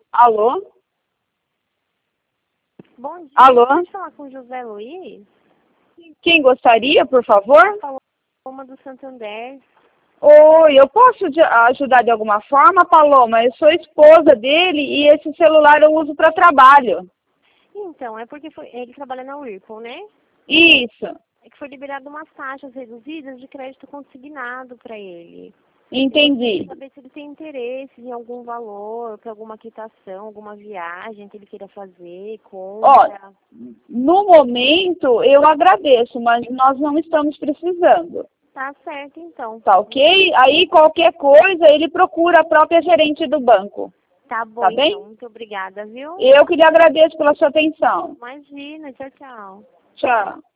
Alô? Bom dia, Alô? pode falar com o José Luiz? Quem gostaria, por favor? Paloma do Santander. Oi, eu posso ajudar de alguma forma, Paloma? Eu sou esposa dele e esse celular eu uso para trabalho. Então, é porque ele trabalha na Whirlpool, né? Isso, É que foi liberado umas taxas reduzidas de crédito consignado para ele. entendi. Saber se ele tem interesse em algum valor, para alguma quitação, alguma viagem que ele queira fazer, Ó, compra. no momento eu agradeço, mas nós não estamos precisando. Tá certo, então. Tá ok? Aí qualquer coisa ele procura a própria gerente do banco. Tá bom, Tá bem? então. Muito obrigada, viu? Eu que lhe agradeço pela sua atenção. Imagina, tchau, tchau. Tchau.